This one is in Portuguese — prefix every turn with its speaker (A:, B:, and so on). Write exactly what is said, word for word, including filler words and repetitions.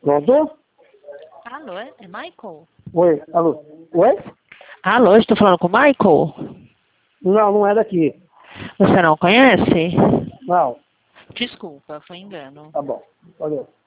A: Pronto?
B: Alô, é é Michael?
A: Oi, alô. Oi?
B: Alô, estou falando com o Michael?
A: Não, não é daqui.
B: Você não conhece?
A: Não,
B: Desculpa, foi engano.
A: tá bom. Valeu.